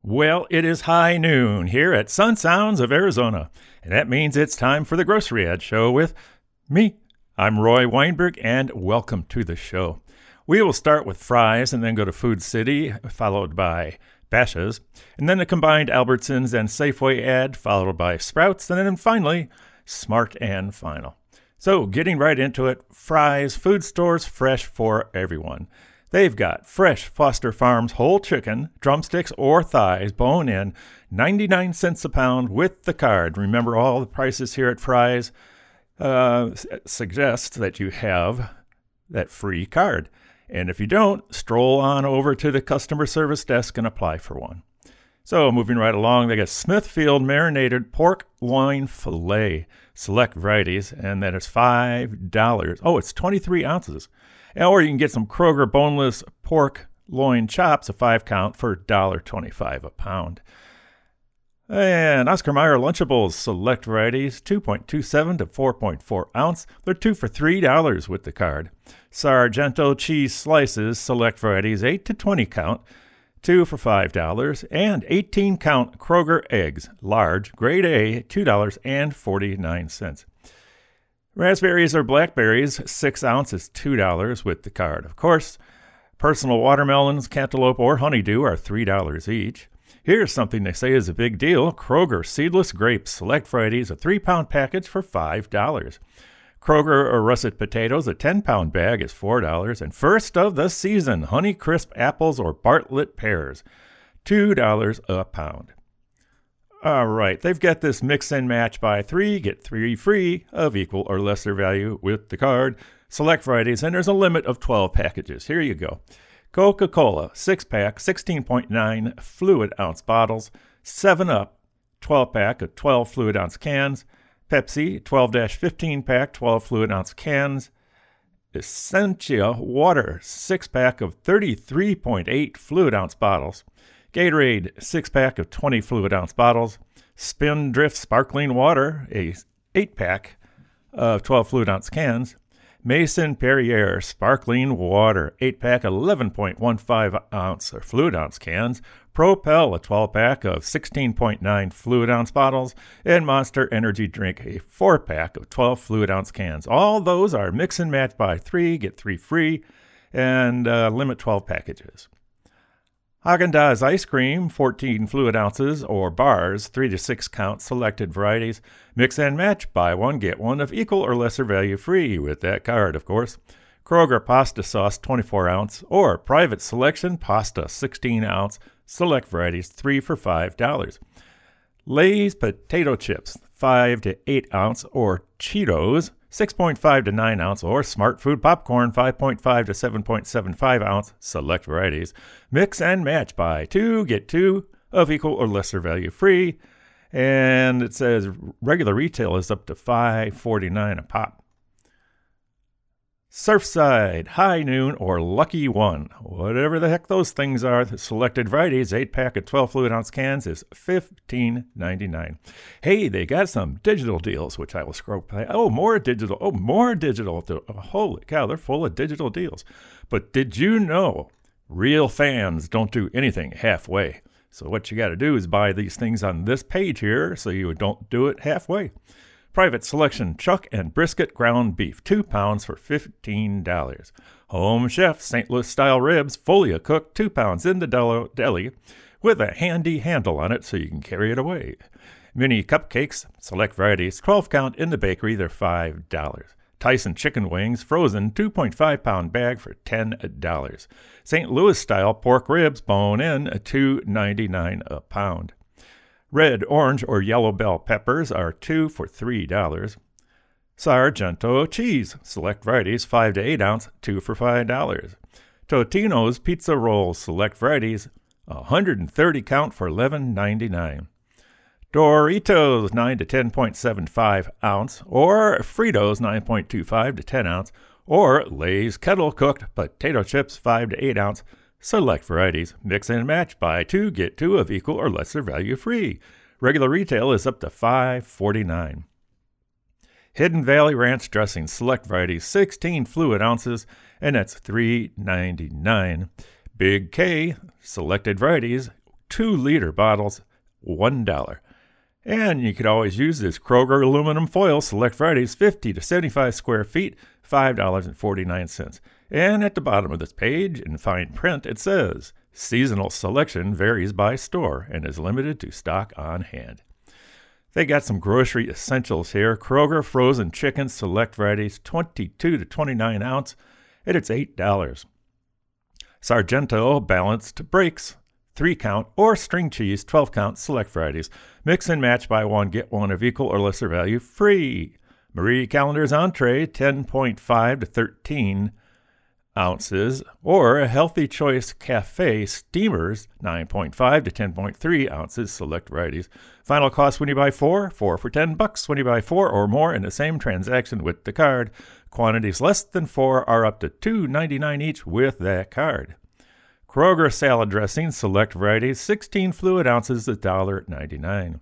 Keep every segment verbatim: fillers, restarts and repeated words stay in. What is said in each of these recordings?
Well, it is high noon here at Sun Sounds of Arizona, and that means it's time for the Grocery Ad Show with me. I'm Roy Weinberg, and welcome to the show. We will start with Fry's and then go to Food City, followed by Bashas', and then a combined Albertsons and Safeway ad, followed by Sprouts, and then finally, Smart and Final. So, getting right into it, Fry's Food Stores, fresh for everyone. They've got fresh Foster Farms whole chicken, drumsticks or thighs, bone in, ninety-nine cents a pound with the card. Remember, all the prices here at Fry's uh, suggest that you have that free card. And if you don't, stroll on over to the customer service desk and apply for one. So moving right along, they got Smithfield marinated pork loin filet, select varieties, and that is five dollars. Oh, it's twenty-three ounces. Or you can get some Kroger boneless pork loin chops, a five count, for one dollar twenty-five a pound. And Oscar Mayer Lunchables, select varieties, two point two seven to four point four ounce. They're two for three dollars with the card. Sargento cheese slices, select varieties, eight to twenty count, two for five dollars. And eighteen count Kroger eggs, large, grade A, two dollars and forty-nine cents. Raspberries or blackberries, six ounces, two dollars with the card. Of course, personal watermelons, cantaloupe, or honeydew are three dollars each. Here's something they say is a big deal. Kroger seedless grapes, select varieties, a three-pound package for five dollars. Kroger or russet potatoes, a ten-pound bag is four dollars. And first of the season, Honeycrisp apples or Bartlett pears, two dollars a pound. All right, they've got this mix and match buy three, get three free of equal or lesser value with the card. Select varieties, and there's a limit of twelve packages. Here you go. Coca-Cola, six-pack, sixteen point nine fluid ounce bottles. seven up, twelve-pack of twelve fluid ounce cans. Pepsi, twelve to fifteen pack, twelve fluid ounce cans. Essentia Water, six-pack of thirty-three point eight fluid ounce bottles. Gatorade, six-pack of twenty fluid ounce bottles. Spindrift Sparkling Water, a eight-pack of twelve fluid ounce cans. Mason Perrier Sparkling Water, eight-pack, eleven point one five ounce or fluid ounce cans. Propel, a twelve-pack of sixteen point nine fluid ounce bottles. And Monster Energy Drink, a four-pack of twelve fluid ounce cans. All those are mix and match buy three, get three free, and uh, limit twelve packages. Haagen-Dazs ice cream, fourteen fluid ounces or bars, three to six count, selected varieties. Mix and match, buy one, get one of equal or lesser value free with that card, of course. Kroger pasta sauce, twenty-four ounce, or private selection pasta, sixteen ounce, select varieties, three for five dollars. Lay's potato chips, five to eight ounce, or Cheetos, six point five to nine ounce, or Smart Food popcorn, five point five to seven point seven five ounce, select varieties. Mix and match, buy two, get two of equal or lesser value free. And it says regular retail is up to five forty-nine a pop. Surfside, High Noon, or Lucky One, whatever the heck those things are, the selected varieties, eight-pack of twelve fluid ounce cans is fifteen ninety-nine. Hey, they got some digital deals, which I will scroll by. Oh, more digital. Oh, more digital. Oh, holy cow, they're full of digital deals. But did you know real fans don't do anything halfway? So what you got to do is buy these things on this page here so you don't do it halfway. Private selection chuck and brisket ground beef, two pounds for fifteen dollars. Home Chef Saint Louis style ribs, fully cooked, two pounds in the deli with a handy handle on it so you can carry it away. Mini cupcakes, select varieties, twelve count in the bakery, they're five dollars. Tyson chicken wings, frozen, two point five pound bag for ten dollars. Saint Louis style pork ribs, bone in, two ninety-nine a pound. Red, orange, or yellow bell peppers are two for three dollars. Sargento cheese, select varieties, five to eight ounce, two for five dollars. Totino's pizza rolls, select varieties, one hundred thirty count for eleven ninety-nine. Doritos, nine to ten point seven five ounce, or Fritos, nine point two five to ten ounce, or Lay's kettle cooked potato chips, five to eight ounce, select varieties, mix and match, buy two, get two of equal or lesser value free. Regular retail is up to five forty-nine. Hidden Valley Ranch dressing, select varieties, sixteen fluid ounces, and that's three ninety-nine. Big K, selected varieties, two liter bottles, one dollar. And you could always use this Kroger aluminum foil, select varieties, fifty to seventy-five square feet, five dollars and forty-nine cents. And at the bottom of this page, in fine print, it says, seasonal selection varies by store and is limited to stock on hand. They got some grocery essentials here. Kroger frozen chicken, select varieties, twenty-two to twenty-nine ounce, and it's eight dollars. Sargento balanced breaks, three count, or string cheese, twelve count, select varieties. Mix and match, buy one, get one of equal or lesser value, free. Marie Callender's entree, ten point five to thirteen ounces, or a Healthy Choice Cafe Steamers, nine point five to ten point three ounces, select varieties. Final cost when you buy four, four for ten bucks when you buy four or more in the same transaction with the card. Quantities less than four are up to two ninety-nine each with that card. Kroger salad dressing, select varieties, sixteen fluid ounces, one dollar ninety-nine.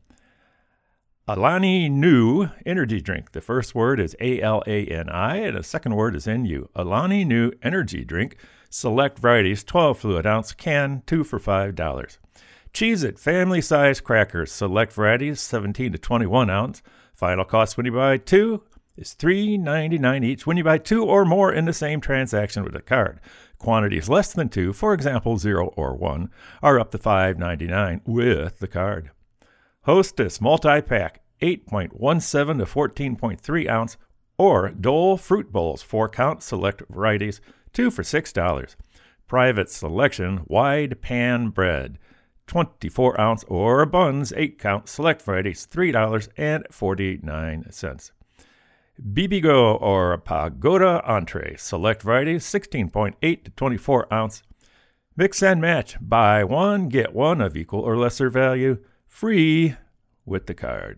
Alani Nu energy drink. The first word is A L A N I, and the second word is N U. Alani Nu energy drink, select varieties, twelve fluid ounce can, two for five dollars. Cheez-It family size crackers, select varieties, seventeen to twenty-one ounce. Final cost when you buy two is three ninety-nine each when you buy two or more in the same transaction with a card. Quantities less than two, for example zero or one, are up to five ninety-nine with the card. Hostess multi-pack, eight point one seven to fourteen point three ounce, or Dole fruit bowls, four count, select varieties, two for six dollars. Private selection wide pan bread, twenty-four ounce, or buns, eight count, select varieties, three dollars and forty-nine cents. Bibigo or Pagoda entree, select varieties, sixteen point eight to twenty-four ounce. Mix and match, buy one, get one of equal or lesser value, free with the card.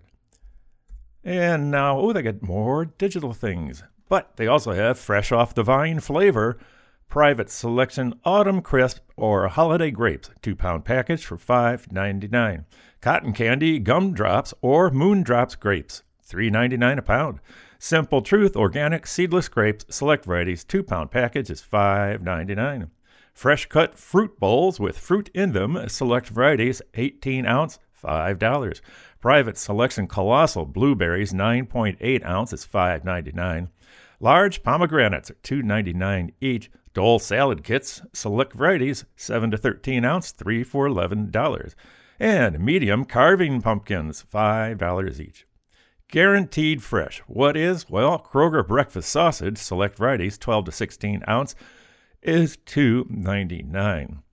And now, oh, they got more digital things. But they also have fresh off the vine flavor, private selection autumn crisp or holiday grapes, two pound package for five ninety-nine. Cotton candy gumdrops or moondrops grapes, three ninety-nine a pound. Simple Truth organic seedless grapes, select varieties, two pound package is five ninety-nine. Fresh cut fruit bowls with fruit in them, select varieties, eighteen ounce, five dollars. Private selection colossal blueberries, nine point eight ounce, is five ninety-nine. Large pomegranates are two ninety-nine each. Dole salad kits, select varieties, seven to thirteen ounce, three for eleven dollars. And medium carving pumpkins, five dollars each. Guaranteed fresh. What is? Well, Kroger breakfast sausage, select varieties, twelve to sixteen ounce, is two ninety-nine.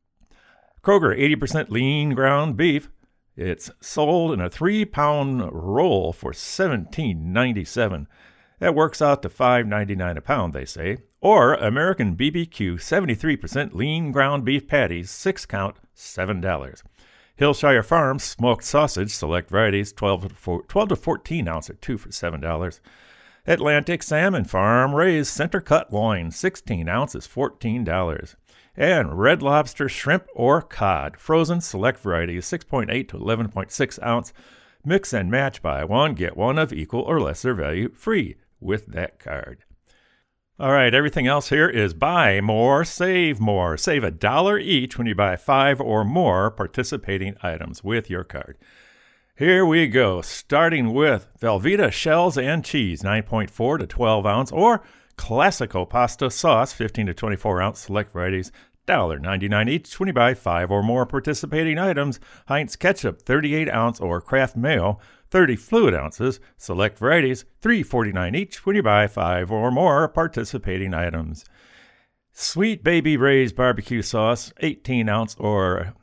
Kroger eighty percent lean ground beef. It's sold in a three-pound roll for seventeen ninety-seven. That works out to five ninety-nine a pound, they say. Or American B B Q seventy-three percent lean ground beef patties, six count, seven dollars. Hillshire Farms smoked sausage, select varieties, twelve to fourteen ounce, or two for seven dollars. Atlantic Salmon Farm raised center cut loin, sixteen ounces, fourteen dollars. And Red Lobster shrimp or cod, frozen, select varieties, six point eight to eleven point six ounce. Mix and match, buy one, get one of equal or lesser value, free with that card. All right, everything else here is buy more, save more. Save a dollar each when you buy five or more participating items with your card. Here we go, starting with Velveeta shells and cheese, nine point four to twelve ounce, or Classico pasta sauce, fifteen to twenty-four ounce, select varieties, one ninety-nine each when you buy five or more participating items. Heinz ketchup, thirty-eight ounce, or Kraft mayo, thirty fluid ounces, select varieties, three forty-nine each when you buy five or more participating items. Sweet Baby Ray's barbecue sauce, eighteen ounce, or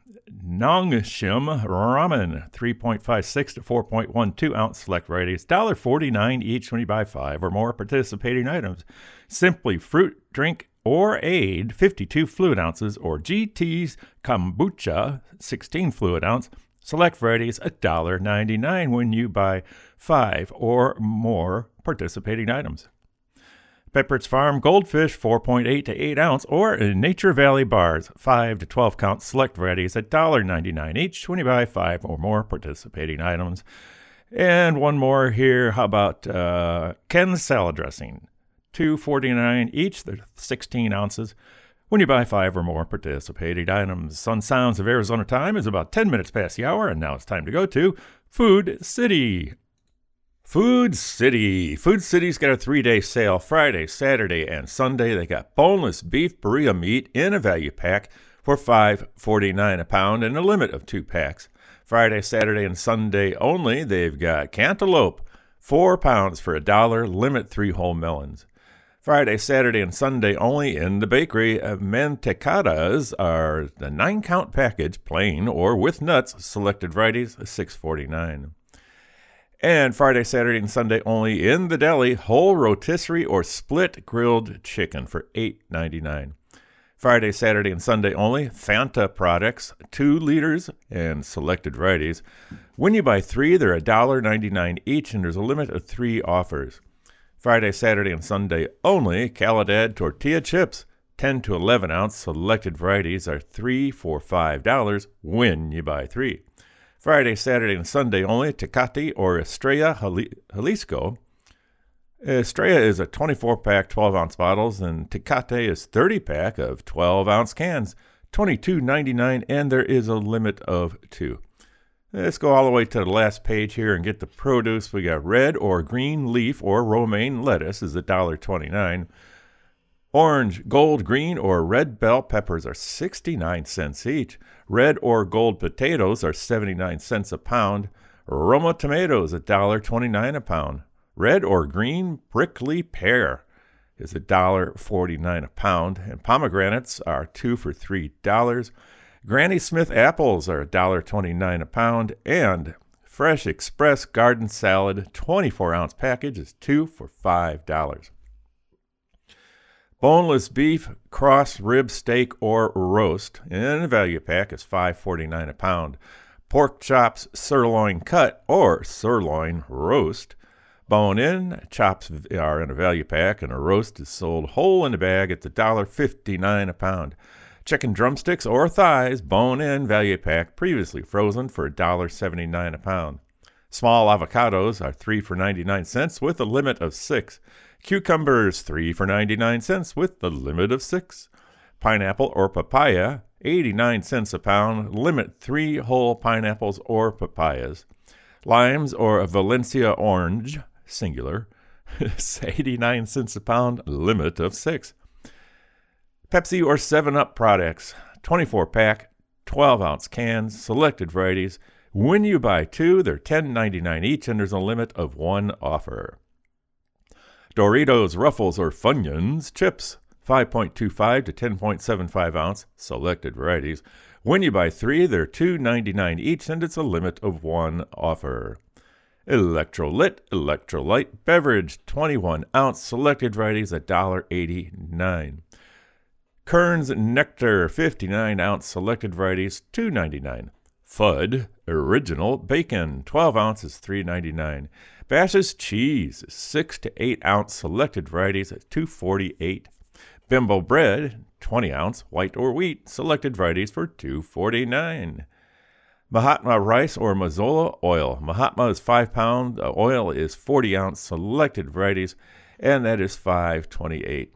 Nongshim ramen, three point five six to four point one two ounce, select varieties, one forty-nine each when you buy five or more participating items. Simply Fruit Drink or Aid, fifty-two fluid ounces, or G T's Kombucha, sixteen fluid ounce, select varieties, one ninety-nine when you buy five or more participating items. Pepperidge Farm Goldfish, four point eight to eight ounce, or Nature Valley Bars, five to twelve count, select varieties, one ninety-nine each when you buy five or more participating items. And one more here, how about uh, Ken's salad dressing, two forty-nine each, they're sixteen ounces, When you buy five or more participating items, Sun Sounds of Arizona time is about ten minutes past the hour, and now it's time to go to Food City. Food City. Food City's got a three-day sale Friday, Saturday, and Sunday. They got boneless beef burrito meat in a value pack for five forty-nine a pound and a limit of two packs. Friday, Saturday, and Sunday only, they've got cantaloupe, four pounds for a dollar, limit three whole melons. Friday, Saturday, and Sunday only in the bakery. Uh, mantecadas are the nine-count package, plain or with nuts, selected varieties, six forty-nine. And Friday, Saturday, and Sunday only in the deli, whole rotisserie or split grilled chicken for eight ninety-nine. Friday, Saturday, and Sunday only, Fanta products, two liters, and selected varieties. When you buy three, they're one dollar ninety-nine each, and there's a limit of three offers. Friday, Saturday, and Sunday only, Calidad tortilla chips, ten to eleven ounce selected varieties are three for five dollars when you buy three. Friday, Saturday, and Sunday only, Tecate or Estrella Jalisco. Estrella is a twenty-four pack, twelve ounce bottles, and Tecate is thirty pack of twelve ounce cans, twenty-two ninety-nine, and there is a limit of two. Let's go all the way to the last page here and get the produce. We got red or green leaf or romaine lettuce is one dollar twenty-nine. Orange, gold, green, or red bell peppers are sixty-nine cents each. Red or gold potatoes are seventy-nine cents a pound. Roma tomatoes, one dollar twenty-nine a pound. Red or green prickly pear is one dollar forty-nine a pound. And pomegranates are two for three dollars. Granny Smith apples are one dollar twenty-nine a pound, and Fresh Express garden salad twenty-four ounce package is two for five dollars. Boneless beef, cross rib steak, or roast in a value pack is five forty-nine a pound. Pork chops sirloin cut or sirloin roast. Bone in, chops are in a value pack, and a roast is sold whole in the bag at one dollar fifty-nine a pound. Chicken drumsticks or thighs, bone-in, value pack, previously frozen for one dollar seventy-nine a pound. Small avocados are three for ninety-nine cents with a limit of six. Cucumbers, three for ninety-nine cents with a limit of six. Pineapple or papaya, eighty-nine cents a pound, limit three whole pineapples or papayas. Limes or Valencia orange, singular, eighty-nine cents a pound, limit of six. Pepsi or seven up products, twenty-four pack, twelve ounce cans, selected varieties. When you buy two, they're ten ninety-nine each, and there's a limit of one offer. Doritos, Ruffles, or Funyuns chips, five point two five to ten point seven five ounce, selected varieties. When you buy three, they're two ninety-nine each, and it's a limit of one offer. Electrolit, Electrolyte beverage, twenty-one ounce, selected varieties, one dollar eighty-nine. Kern's Nectar, fifty-nine ounce, selected varieties, two ninety-nine. Fudd Original Bacon, twelve ounces, three ninety-nine. Bash's Cheese, six to eight ounce, selected varieties, two forty-eight. Bimbo Bread, twenty ounce, white or wheat, selected varieties for two forty-nine. Mahatma Rice or Mazola Oil. Mahatma is five pound, uh, oil is forty ounce, selected varieties, and that is five twenty-eight.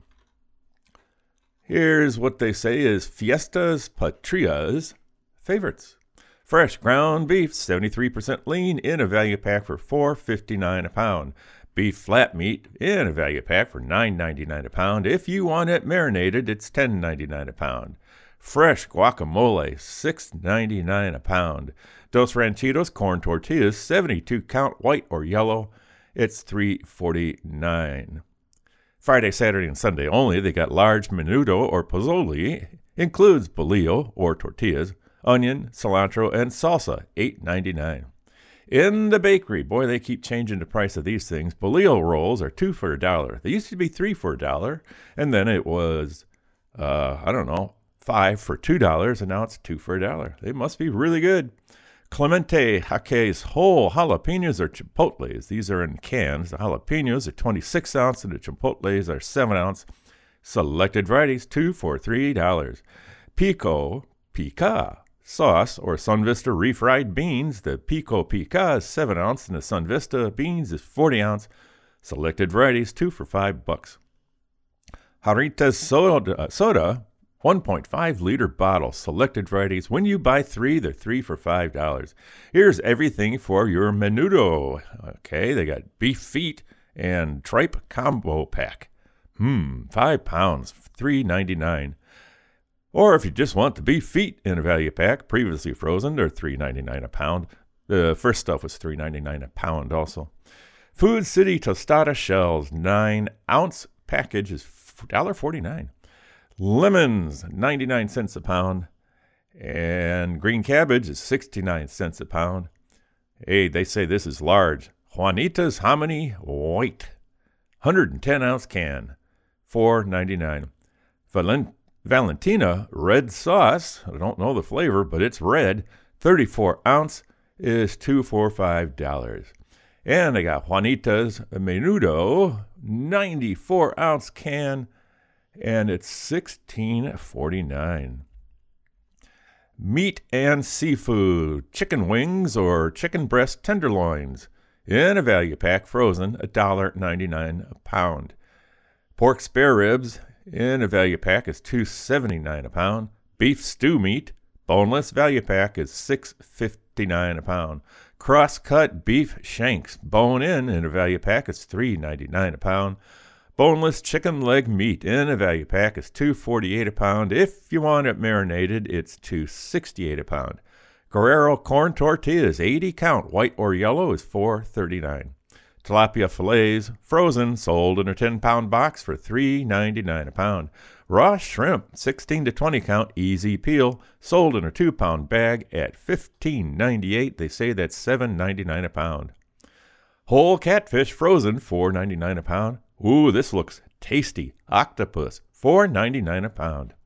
Here's what they say is Fiestas Patrias favorites. Fresh ground beef, seventy-three percent lean, in a value pack for four fifty-nine a pound. Beef flat meat in a value pack for nine ninety-nine a pound. If you want it marinated, it's ten ninety-nine a pound. Fresh guacamole, six ninety-nine a pound. Dos Ranchitos corn tortillas, seventy-two count, white or yellow, it's three forty-nine. Friday, Saturday, and Sunday only, they got large menudo or pozole, includes bolillo or tortillas, onion, cilantro, and salsa, eight ninety-nine. In the bakery, boy, they keep changing the price of these things. Bolillo rolls are two for a dollar. They used to be three for a dollar, and then it was, uh, I don't know, five for two dollars, and now it's two for a dollar. They must be really good. Clemente Jaque's whole jalapenos or chipotles. These are in cans. The jalapenos are twenty-six ounce, and the chipotles are seven ounce. Selected varieties, two for three dollars. Pico Pica sauce or Sunvista refried beans. The Pico Pica is seven ounce, and the Sunvista beans is forty ounce. Selected varieties, two for five bucks. Jarritas soda, soda one point five liter bottle, selected varieties. When you buy three, they're three for five dollars. Here's everything for your menudo. Okay, they got beef feet and tripe combo pack. Hmm, five pounds, three ninety-nine. Or if you just want the beef feet in a value pack, previously frozen, they're three ninety-nine a pound. The first stuff was three ninety-nine a pound also. Food City tostada shells, nine ounce package is one forty-nine. Lemons, ninety-nine cents a pound. And green cabbage is sixty-nine cents a pound. Hey, they say this is large. Juanita's Hominy White, one hundred ten ounce can, four ninety-nine. Valent- Valentina Red Sauce, I don't know the flavor, but it's red, thirty-four ounce, is two for five dollars. And I got Juanita's Menudo, ninety-four ounce can, and it's sixteen forty-nine. Meat and seafood, chicken wings or chicken breast tenderloins, in a value pack, frozen, one ninety-nine a pound. Pork spare ribs, in a value pack, is two seventy-nine a pound. Beef stew meat, boneless, value pack, is six fifty-nine a pound. Cross-cut beef shanks, bone-in, in a value pack, is three ninety-nine a pound. Boneless chicken leg meat, in a value pack, is two forty-eight a pound. If you want it marinated, it's two sixty-eight a pound. Guerrero corn tortillas, eighty count, white or yellow, is four thirty-nine. Tilapia fillets, frozen, sold in a ten pound box for three ninety-nine a pound. Raw shrimp, sixteen to twenty count, easy peel, sold in a two pound bag at fifteen ninety-eight. They say that's seven ninety-nine a pound. Whole catfish, frozen, four ninety-nine a pound. Ooh, this looks tasty. Octopus, four ninety-nine a pound.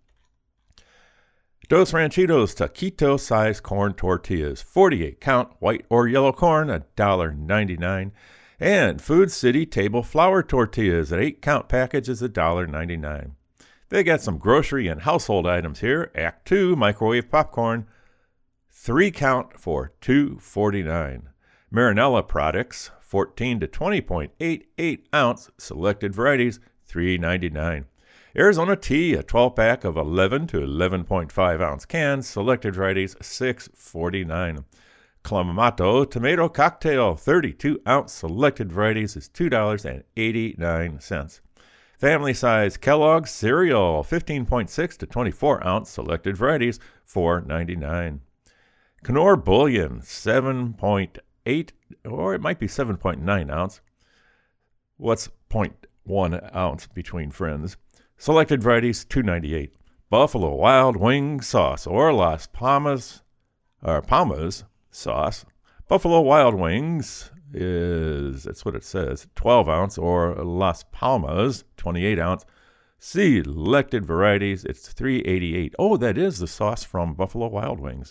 Dos Ranchitos taquito size corn tortillas, forty-eight count, white or yellow corn, one ninety-nine. And Food City table flour tortillas, an eight count package, is one ninety-nine. They got some grocery and household items here. Act two microwave popcorn, three count for two forty-nine. Marinella products, fourteen to twenty point eight eight ounce, selected varieties, three ninety-nine. Arizona tea, a twelve pack of eleven to eleven point five ounce cans, selected varieties, six forty-nine. Clamato tomato cocktail, thirty-two ounce, selected varieties, is two eighty-nine. Family size Kellogg's cereal, fifteen point six to twenty-four ounce, selected varieties, four ninety-nine. Knorr bouillon, seven point eight, or it might be seven point nine ounce. What's zero point one ounce between friends? Selected varieties, two ninety-eight. Buffalo Wild Wing sauce, or Las Palmas, or Palmas sauce. Buffalo Wild Wings is, that's what it says, twelve ounce, or Las Palmas, twenty-eight ounce. Selected varieties, it's three eighty-eight. Oh, that is the sauce from Buffalo Wild Wings.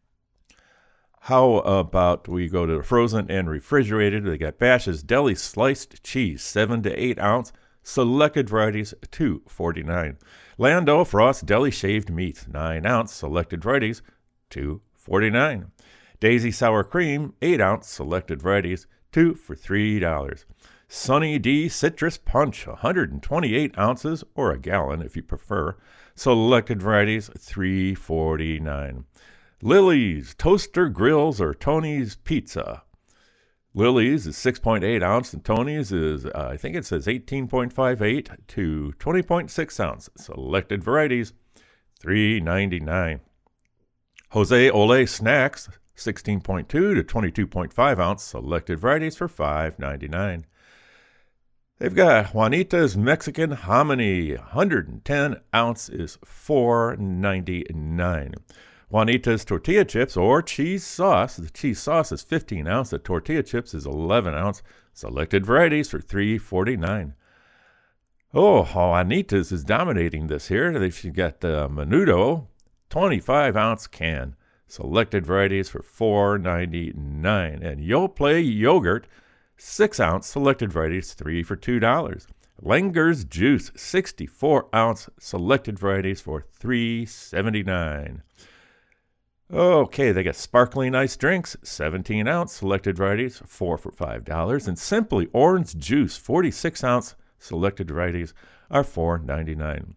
How about we go to frozen and refrigerated? They got Bash's Deli sliced cheese, seven to eight ounce, selected varieties, two forty-nine. Lando Frost Deli shaved meats, nine ounce, selected varieties, two forty-nine. Daisy sour cream, eight ounce, selected varieties, two for three dollars. Sunny D citrus punch, one hundred twenty-eight ounces, or a gallon if you prefer, selected varieties, three forty-nine. Lily's toaster grills or Tony's pizza. Lily's is six point eight ounce and Tony's is, uh, I think it says eighteen point five eight to twenty point six ounce. Selected varieties, three ninety-nine. Jose Ole snacks, sixteen point two to twenty-two point five ounce, selected varieties for five ninety-nine. They've got Juanita's Mexican Hominy, one hundred ten ounce, is four ninety-nine. Juanita's tortilla chips or cheese sauce. The cheese sauce is fifteen ounce. The tortilla chips is eleven ounce. Selected varieties for three forty-nine. Oh, Juanita's is dominating this here. They've got the Menudo, twenty-five ounce can. Selected varieties for four ninety-nine. And Yoplait yogurt, six ounce. Selected varieties, three for two dollars. Langer's juice, sixty-four ounce. Selected varieties for three seventy-nine. Okay, they got sparkling ice drinks, seventeen ounce, selected varieties, four for five dollars. And Simply Orange Juice, forty-six ounce, selected varieties, are four ninety-nine.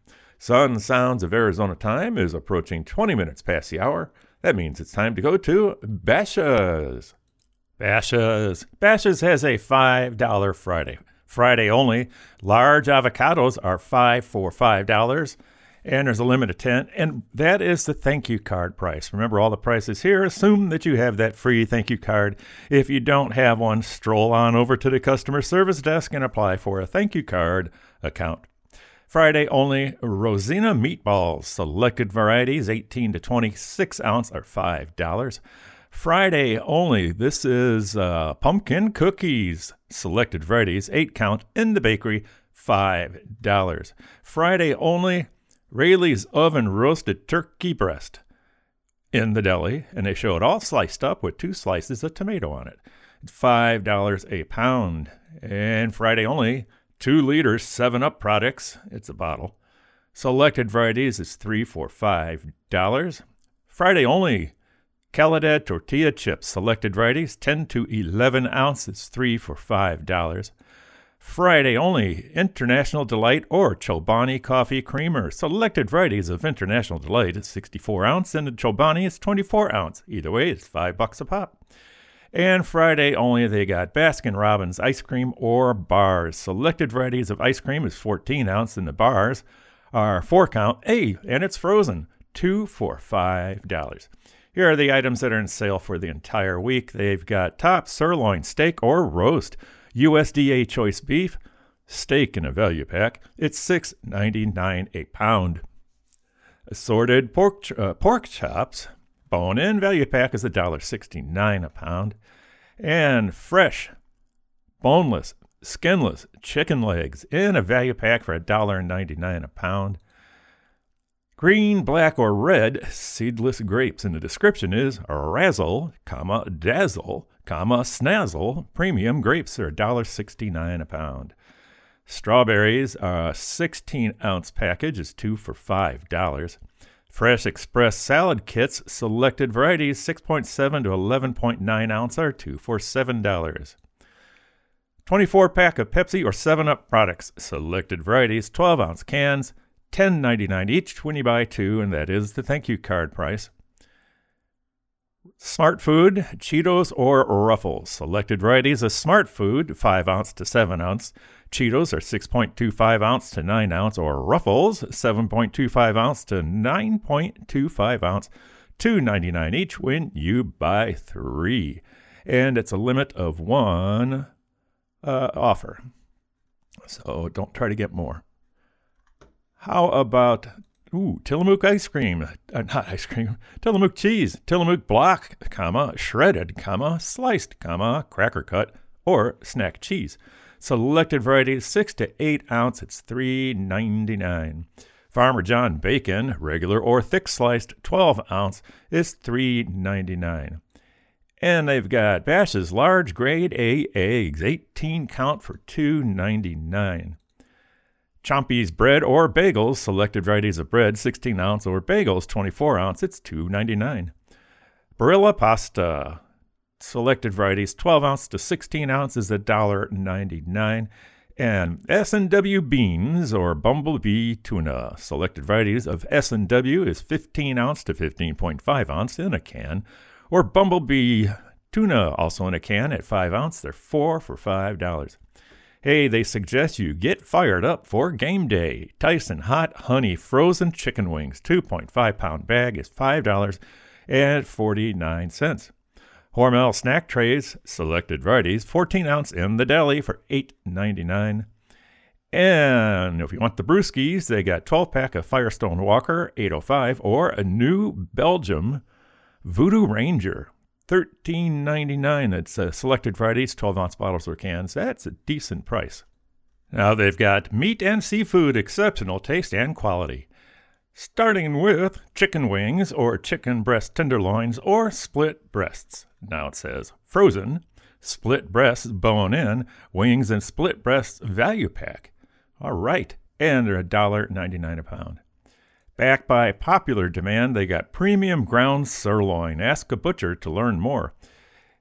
Sun Sounds of Arizona time is approaching twenty minutes past the hour. That means it's time to go to Bashas'. Bashas'. Bashas' has a five dollar Friday. Friday only. Large avocados are five for five dollars. And there's a limit of ten. And that is the thank you card price. Remember, all the prices here assume that you have that free thank you card. If you don't have one, stroll on over to the customer service desk and apply for a thank you card account. Friday only, Rosina meatballs. Selected varieties, eighteen to twenty-six ounce, are five dollars. Friday only, this is uh, pumpkin cookies. Selected varieties, eight count, in the bakery, five dollars. Friday only, Rayleigh's oven roasted turkey breast in the deli, and they show it all sliced up with two slices of tomato on it. It's five dollars a pound. And Friday only, two liter seven up products. It's a bottle. Selected varieties is three for five dollars. Friday only, Calidad tortilla chips. Selected varieties, ten to eleven ounces, three for five dollars. Friday only, International Delight or Chobani Coffee Creamer. Selected varieties of International Delight is sixty-four ounce, and the Chobani is twenty-four ounce. Either way, it's five bucks a pop. And Friday only, they got Baskin-Robbins ice cream or bars. Selected varieties of ice cream is fourteen ounce, and the bars are four count. Hey, and it's frozen, two for five dollars. Here are the items that are in sale for the entire week. They've got top sirloin steak or roast, U S D A choice beef, steak in a value pack. It's six ninety-nine a pound. Assorted pork ch- uh, pork chops, bone-in value pack is one dollar sixty-nine a pound. And fresh, boneless, skinless chicken legs in a value pack for one dollar ninety-nine a pound. Green, black, or red seedless grapes. And the description is razzle, comma, dazzle, comma, snazzle. Premium grapes are one dollar sixty-nine a pound. Strawberries, a sixteen ounce package is two for five dollars. Fresh Express salad kits, selected varieties, six point seven to eleven point nine ounce, are two for seven dollars. twenty-four pack of Pepsi or seven up products, selected varieties, twelve ounce cans, ten ninety-nine each when you buy two, and that is the thank you card price. Smart Food, Cheetos or Ruffles. Selected varieties of Smart Food, five ounce to seven ounce. Cheetos are six point two five ounce to nine ounce, or Ruffles, seven point two five ounce to nine point two five ounce. two ninety-nine each when you buy three. And it's a limit of one uh, offer. So don't try to get more. How about, ooh, Tillamook ice cream, uh, not ice cream, Tillamook cheese, Tillamook block, comma, shredded, comma, sliced, comma, cracker cut, or snack cheese. Selected varieties, six to eight ounce, it's three ninety-nine. Farmer John bacon, regular or thick sliced, twelve ounce, is three ninety-nine. And they've got Bashas' large grade A eggs, eighteen count for two ninety-nine. Chompy's bread or bagels, selected varieties of bread, sixteen ounce, or bagels, twenty-four ounce, it's two ninety-nine. Barilla pasta, selected varieties, twelve ounce to sixteen ounce, is one dollar ninety-nine. And S and W beans or Bumblebee tuna, selected varieties of S and W is fifteen ounce to fifteen point five ounce in a can, or Bumblebee tuna also in a can at five ounce, they're four for five dollars. Hey, they suggest you get fired up for game day. Tyson Hot Honey Frozen Chicken Wings, two point five pound bag is five dollars and forty-nine cents. Hormel snack trays, selected varieties, fourteen ounce in the deli for eight ninety-nine. And if you want the brewskis, they got twelve pack of Firestone Walker, eight oh five, or a New Belgium Voodoo Ranger, thirteen ninety-nine. It's uh, selected varieties, twelve ounce bottles or cans. That's a decent price. Now they've got meat and seafood, exceptional taste and quality. Starting with chicken wings or chicken breast tenderloins or split breasts. Now it says frozen, split breasts bone in, wings and split breasts value pack. All right, and they're one dollar ninety-nine a pound. Backed by popular demand, they got premium ground sirloin. Ask a butcher to learn more.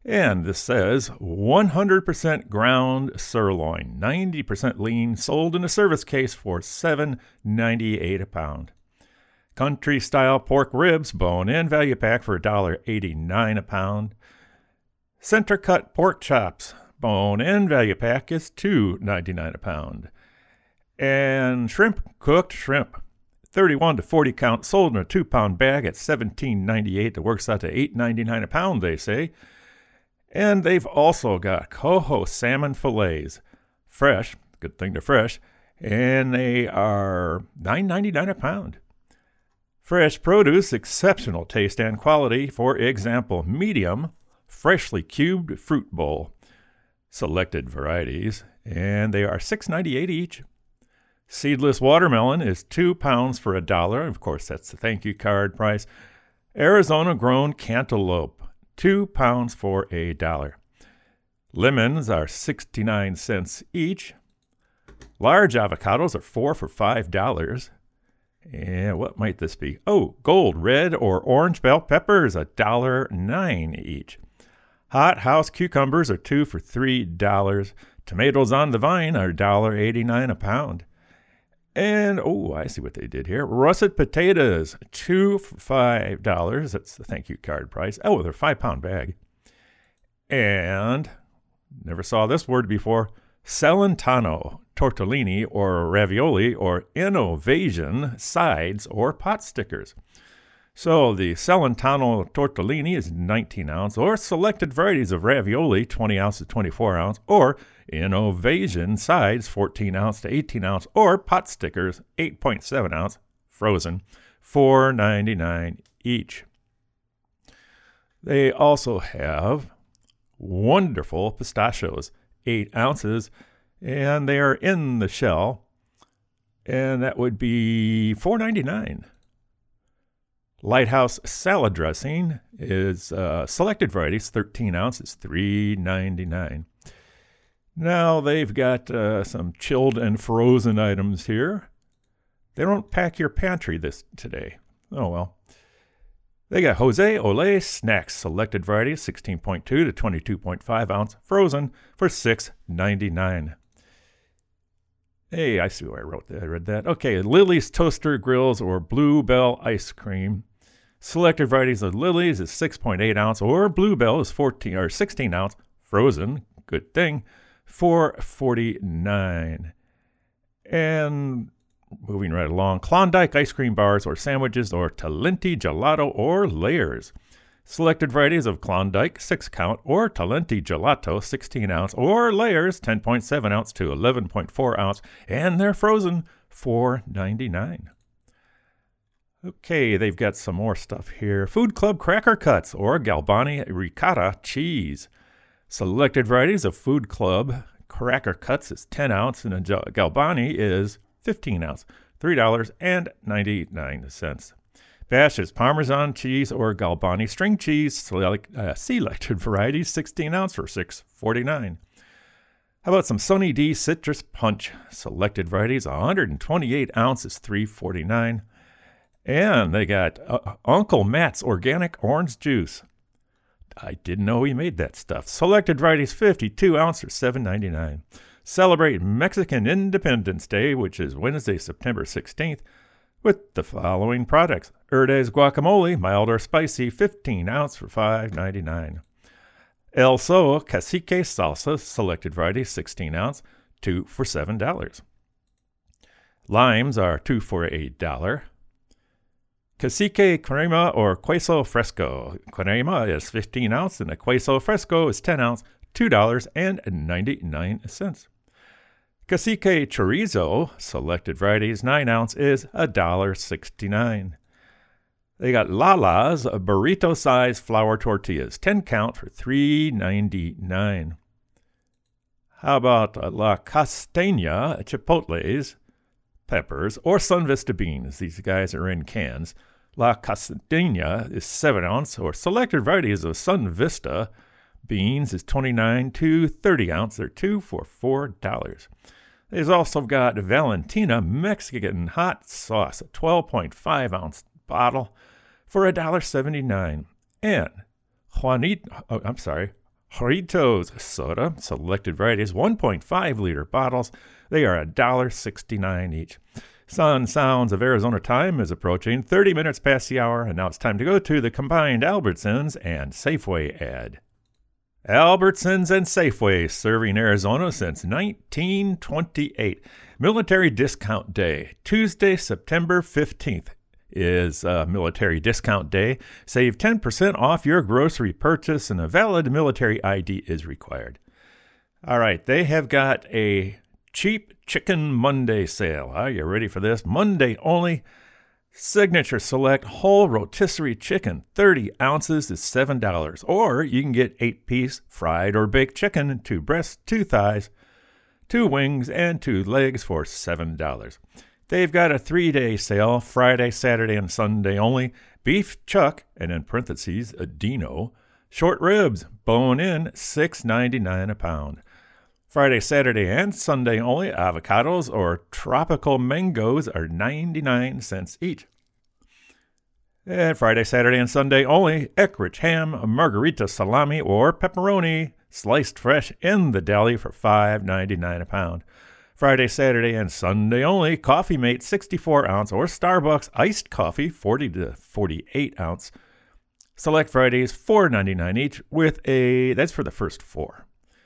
And this says one hundred percent ground sirloin, ninety percent lean, sold in a service case for seven dollars and ninety-eight cents a pound. Country-style pork ribs, bone-in value pack for one dollar and eighty-nine cents a pound. Center-cut pork chops, bone-in value pack is two dollars and ninety-nine cents a pound. And shrimp, cooked shrimp, thirty-one to forty count, sold in a two-pound bag at seventeen dollars and ninety-eight cents. It works out to eight dollars and ninety-nine cents a pound, they say. And they've also got coho salmon fillets, fresh, good thing they're fresh, and they are nine dollars and ninety-nine cents a pound. Fresh produce, exceptional taste and quality. For example, medium, freshly cubed fruit bowl, selected varieties, and they are six dollars and ninety-eight cents each. Seedless watermelon is two pounds for a dollar. Of course, that's the thank you card price. Arizona-grown cantaloupe, two pounds for a dollar. Lemons are sixty-nine cents each. Large avocados are four for five dollars. And what might this be? Oh, gold, red, or orange bell peppers, a dollar nine each. Hot house cucumbers are two for three dollars. Tomatoes on the vine are one dollar and eighty-nine cents a pound. And, oh, I see what they did here. Russet potatoes, two for five dollars. That's the thank you card price. Oh, they're a five-pound bag. And, never saw this word before, Celentano, tortellini or ravioli or innovation sides or pot stickers. So the Celentano tortellini is nineteen ounce, or selected varieties of ravioli, twenty ounce to twenty-four ounce, or innovation sides, fourteen ounce to eighteen ounce, or pot stickers, eight point seven ounce, frozen, four dollars and ninety-nine cents each. They also have wonderful pistachios, eight ounces, and they are in the shell, and that would be four dollars and ninety-nine cents. Lighthouse salad dressing is uh, selected varieties, thirteen ounces, three dollars and ninety-nine cents. Now they've got uh, some chilled and frozen items here. They don't pack your pantry this today. Oh well. They got Jose Ole snacks, selected varieties, sixteen point two to twenty-two point five ounce, frozen for six dollars and ninety-nine cents. Hey, I see where I wrote that. I read that. Okay, Lily's Toaster Grills or Bluebell Ice Cream. Selected varieties of Lily's is six point eight ounce, or Bluebell is fourteen or sixteen ounce, frozen, good thing, four dollars and forty-nine cents. And moving right along, Klondike ice cream bars or sandwiches or Talenti gelato or layers. Selected varieties of Klondike, six count, or Talenti gelato, sixteen ounce, or layers, ten point seven ounce to eleven point four ounce, and they're frozen, four dollars and ninety-nine cents. Okay, they've got some more stuff here. Food Club Cracker Cuts or Galbani Ricotta Cheese. Selected varieties of Food Club Cracker Cuts is ten ounce, and a Galbani is fifteen ounce, three dollars and ninety-nine cents. Bash's Parmesan cheese or Galbani string cheese, select, uh, selected varieties, sixteen ounce for six dollars and forty-nine cents. How about some Sunny D Citrus Punch, selected varieties, one hundred twenty-eight ounces, three dollars and forty-nine cents. And they got uh, Uncle Matt's Organic Orange Juice. I didn't know he made that stuff. Selected varieties, fifty-two ounce for seven dollars and ninety-nine cents. Celebrate Mexican Independence Day, which is Wednesday, September sixteenth, with the following products. Erde's Guacamole, mild or spicy, fifteen ounce for five dollars and ninety-nine cents. El So Cacique Salsa, selected varieties, sixteen ounce, two for seven dollars. Limes are two for a dollar. Cacique Crema or Queso Fresco. Crema is fifteen ounce and the Queso Fresco is ten ounce, two dollars and ninety-nine cents. Cacique Chorizo, selected varieties, nine ounce, is one dollar and sixty-nine cents. They got Lala's burrito-size flour tortillas, ten count for three dollars and ninety-nine cents. How about uh, La Costeña Chipotle's peppers or Sun Vista beans? These guys are in cans. La Costeña is seven ounce, or selected varieties of Sun Vista beans is twenty-nine to thirty ounce. They're two for four dollars. They've also got Valentina Mexican hot sauce, a twelve point five ounce bottle for one dollar and seventy-nine cents. And Juanita, oh, I'm sorry, Jarritos soda, selected varieties, one point five liter bottles. They are one dollar sixty-nine each. Sun Sounds of Arizona time is approaching thirty minutes past the hour, and now it's time to go to the combined Albertsons and Safeway ad. Albertsons and Safeway, serving Arizona since nineteen twenty-eight. Military Discount Day, Tuesday, September fifteenth. Is uh, Military Discount Day. Save ten percent off your grocery purchase, and a valid military I D is required. All right, they have got a cheap Chicken Monday sale. Are you ready for this? Monday only. Signature Select whole rotisserie chicken, thirty ounces is seven dollars. Or you can get eight-piece fried or baked chicken, two breasts, two thighs, two wings, and two legs for seven dollars. They've got a three-day sale, Friday, Saturday, and Sunday only. Beef chuck, and in parentheses, a Dino. Short ribs, bone-in, six ninety-nine a pound. Friday, Saturday, and Sunday only. Avocados or tropical mangoes are ninety-nine cents each. And Friday, Saturday, and Sunday only. Eckrich ham, margarita salami, or pepperoni, sliced fresh in the deli for five ninety-nine a pound. Friday, Saturday, and Sunday only. Coffee Mate sixty-four ounce or Starbucks iced coffee forty to forty-eight ounce. Select Fridays four ninety-nine each with a, that's for the first four.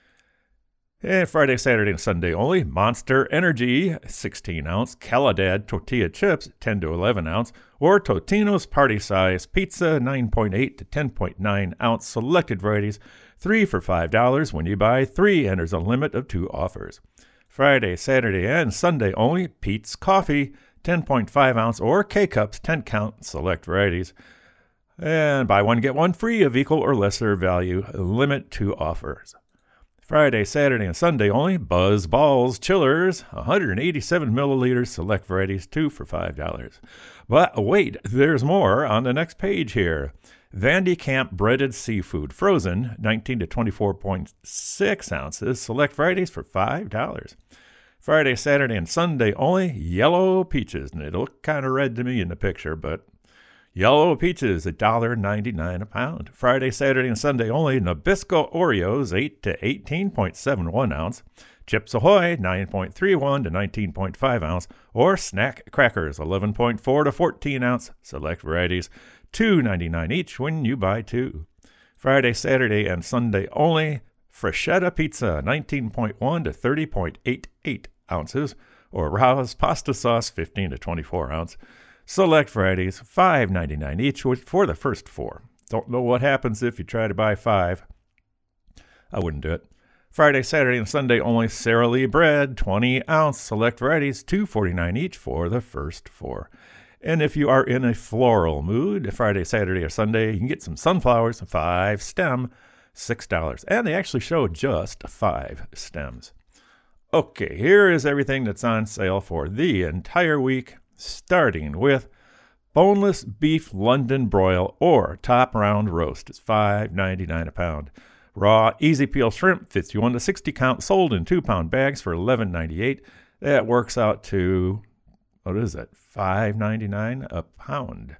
And Friday, Saturday, and Sunday only. Monster Energy sixteen ounce. Caladad tortilla chips ten to eleven ounce. Or Totino's party size pizza nine point eight to ten point nine ounce. Selected varieties three for five dollars. When you buy three, enters a limit of two offers. Friday, Saturday, and Sunday only. Pete's Coffee, ten point five ounce, or K-Cups, ten count, select varieties. And buy one, get one free of equal or lesser value, limit two offers. Friday, Saturday, and Sunday only. Buzz Balls Chillers, one hundred eighty-seven milliliters, select varieties, two for five dollars. But wait, there's more on the next page here. Vandy Camp breaded seafood, frozen, nineteen to twenty-four point six ounces, select varieties for five dollars. Friday, Saturday, and Sunday only. Yellow peaches, and it'll look kind of red to me in the picture, but yellow peaches, one dollar ninety-nine a pound. Friday, Saturday, and Sunday only. Nabisco Oreos, eight to eighteen point seven one ounce. Chips Ahoy, nine point three one to nineteen point five ounce. Or Snack Crackers, eleven point four to fourteen ounce. Select varieties, two ninety-nine each when you buy two. Friday, Saturday, and Sunday only. Freshetta Pizza, nineteen point one to thirty point eight eight ounces. Or Ra's Pasta Sauce, fifteen to twenty-four ounce. Select varieties, five ninety-nine each for the first four. Don't know what happens if you try to buy five. I wouldn't do it. Friday, Saturday, and Sunday only. Sara Lee bread, twenty ounce. Select varieties, two forty-nine each for the first four. And if you are in a floral mood, Friday, Saturday, or Sunday, you can get some sunflowers, five stem, six dollars. And they actually show just five stems. Okay, here is everything that's on sale for the entire week, starting with boneless beef London broil or top round roast. It's five ninety-nine a pound. Raw easy peel shrimp, fifty-one to sixty count, sold in two pound bags for eleven ninety-eight. That works out to, what is that, five ninety-nine a pound.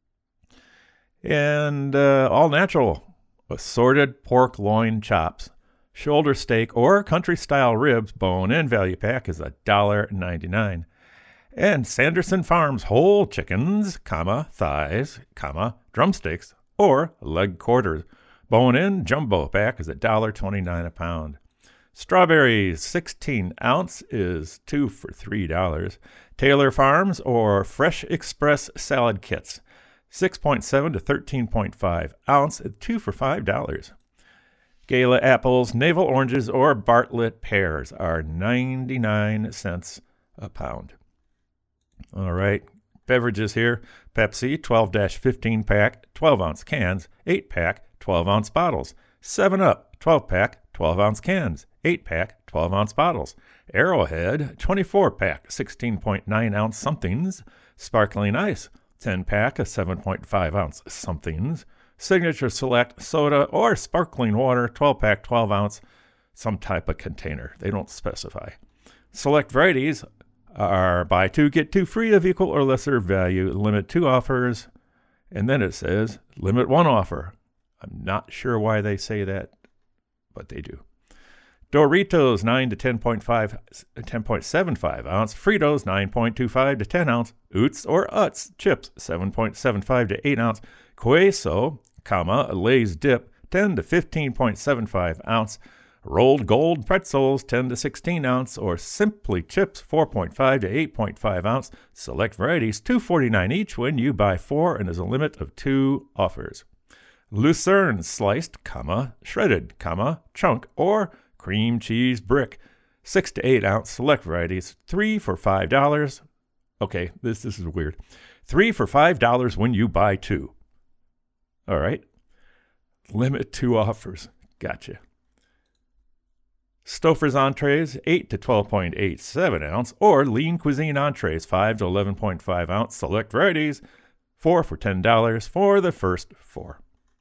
And uh, all natural assorted pork loin chops, shoulder steak or country style ribs, bone and value pack is one dollar ninety-nine. And Sanderson Farms whole chickens, comma, thighs, comma, drumsticks, or leg quarters. Bone-in jumbo pack is one dollar twenty-nine a pound. Strawberries, sixteen ounce is two for three dollars. Taylor Farms or Fresh Express salad kits, six point seven to thirteen point five ounce, two for five dollars. Gala apples, navel oranges, or Bartlett pears are ninety-nine cents a pound. All right, beverages here. Pepsi, twelve to fifteen pack, twelve ounce cans, eight pack, twelve ounce bottles. seven up, twelve pack, twelve ounce cans, eight pack, twelve ounce bottles. Arrowhead, twenty-four pack, sixteen point nine ounce somethings. Sparkling Ice, ten pack, seven point five ounce somethings. Signature Select soda or sparkling water, twelve pack, twelve ounce, some type of container. They don't specify. Select varieties are buy two, get two free of equal or lesser value, limit two offers, and then it says limit one offer. I'm not sure why they say that but they do. Doritos nine to ten point five, ten point seven five ounce, Fritos nine point two five to ten ounce, Utz or Utz chips seven point seven five to eight ounce, Queso, comma, Lay's dip ten to fifteen point seven five ounce, Rolled Gold pretzels ten to sixteen ounce, or Simply chips four point five to eight point five ounce, select varieties two forty-nine each when you buy four, and there's a limit of two offers. Lucerne sliced, comma, shredded, comma, chunk, or cream cheese brick, six to eight ounce, select varieties, three for five dollars. Okay, this, this is weird. Three for five dollars when you buy two. All right. Limit two offers. Gotcha. Stouffer's entrees, eight to twelve point eight seven ounce, or Lean Cuisine entrees, five to eleven point five ounce, select varieties, four for ten dollars for the first four.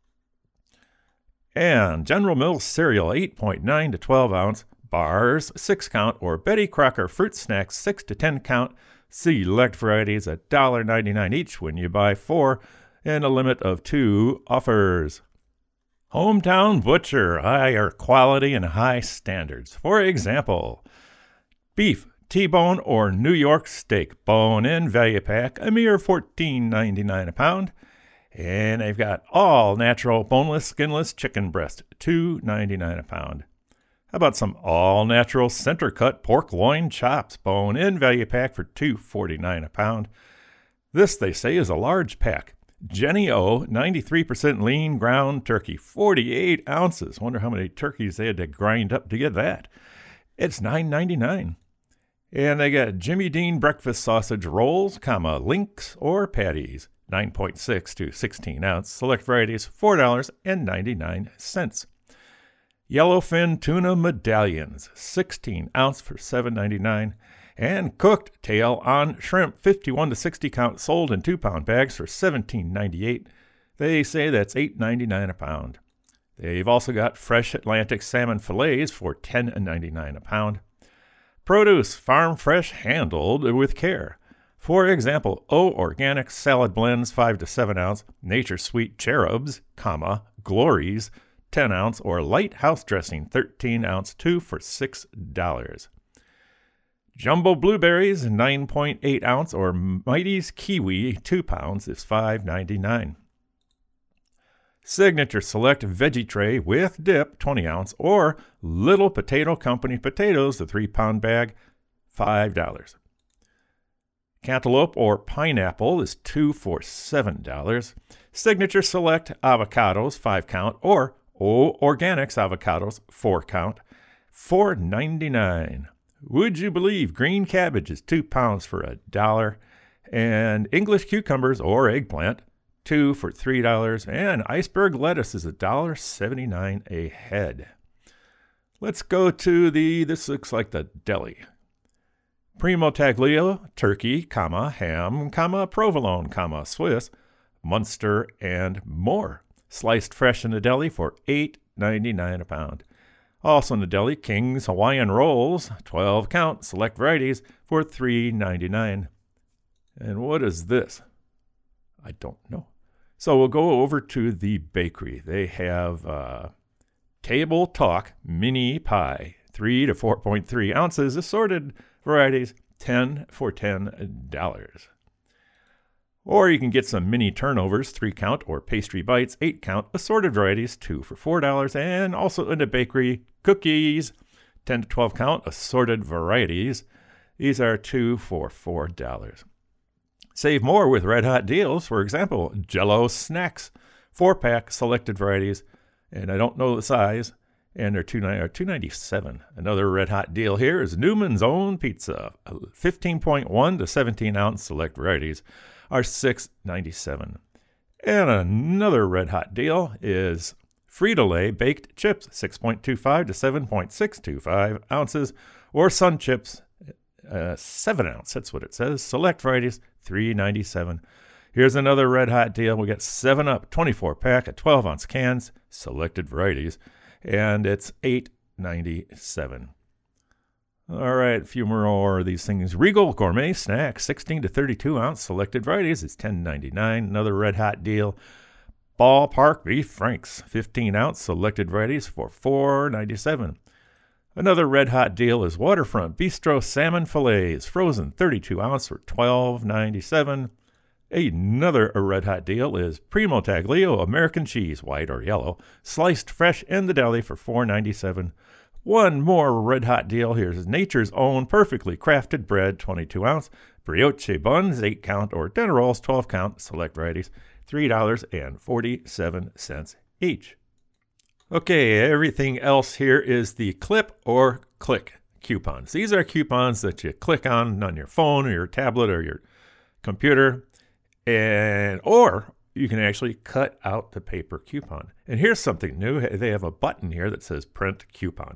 And General Mills cereal, eight point nine to twelve ounce, bars, six count, or Betty Crocker fruit snacks, six to ten count, select varieties, one dollar and ninety-nine cents each when you buy four, and a limit of two offers. Hometown Butcher, higher quality and high standards. For example, beef, T-bone, or New York steak, bone-in value pack, a mere fourteen ninety-nine a pound. And they've got all natural, boneless, skinless chicken breast, two ninety-nine a pound. How about some all natural center cut pork loin chops, bone-in value pack for two forty-nine a pound. This, they say, is a large pack. Jenny O, ninety-three percent lean ground turkey, forty-eight ounces. Wonder how many turkeys they had to grind up to get that. It's nine ninety-nine. And they got Jimmy Dean breakfast sausage rolls, comma, links or patties, nine point six to sixteen ounce, select varieties, four dollars and ninety-nine cents. Yellowfin tuna medallions, sixteen ounce for seven ninety-nine. And cooked tail-on shrimp, fifty-one to sixty count, sold in two-pound bags for seventeen ninety-eight. They say that's eight ninety-nine a pound. They've also got fresh Atlantic salmon fillets for ten ninety-nine a pound. Produce, farm fresh, handled with care. For example, O Organic salad blends, five to seven ounce, Nature Sweet cherubs, comma, glories, ten ounce, or light house dressing, thirteen ounce, two for six dollars. Jumbo blueberries, nine point eight ounce, or Mighty's kiwi, two pounds, is five ninety-nine. Signature Select Veggie Tray with dip, twenty ounce, or Little Potato Company potatoes, the three pound bag, five dollars. Cantaloupe or pineapple is two for seven dollars. Signature Select avocados, five count, or O Organics avocados, four count, four ninety-nine. Would you believe green cabbage is two pounds for a dollar, and English cucumbers or eggplant, two for three dollars, and iceberg lettuce is a dollar seventy-nine a head. Let's go to the, this looks like the deli. Primo Taglio, turkey, comma, ham, comma, provolone, comma, Swiss, Munster, and more. Sliced fresh in the deli for eight ninety-nine a pound. Also in the deli, King's Hawaiian Rolls, twelve count, select varieties for three ninety-nine. And what is this? I don't know. So we'll go over to the bakery. They have uh, Table Talk mini pie, three to four point three ounces, assorted varieties, ten for ten dollars. Or you can get some mini turnovers, three count, or pastry bites, eight count, assorted varieties, two for four dollars. And also in the bakery, cookies, ten to twelve count, assorted varieties. These are two for four dollars. Save more with red hot deals. For example, Jell-O snacks, four pack, selected varieties, and I don't know the size, and they're two ninety-seven. Another red hot deal here is Newman's Own Pizza, fifteen point one to seventeen ounce, select varieties are six ninety-seven. And another red hot deal is Frito-Lay baked chips, six point two five to seven point six two five ounces, or Sun Chips, uh, seven ounce, that's what it says, select varieties, three ninety-seven. Here's another red hot deal. We got seven up, twenty-four pack of twelve ounce cans, selected varieties, and it's eight ninety-seven. All right, a few more of these things. Regal Gourmet Snacks, sixteen to thirty-two ounce, selected varieties, is ten ninety-nine. Another red hot deal. Ballpark Beef Franks, fifteen ounce selected varieties for four ninety-seven. Another red hot deal is Waterfront Bistro Salmon Fillets, frozen thirty-two ounce for twelve ninety-seven. Another red hot deal is Primo Taglio American Cheese, white or yellow, sliced fresh in the deli for four ninety-seven. One more red hot deal. Here's Nature's Own perfectly crafted bread, twenty-two ounce, brioche buns, eight count, or dinner rolls, twelve count, select varieties, three dollars and forty-seven cents each. Okay, everything else here is the clip or click coupons. These are coupons that you click on on your phone or your tablet or your computer, and or you can actually cut out the paper coupon. And here's something new. They have a button here that says print coupon.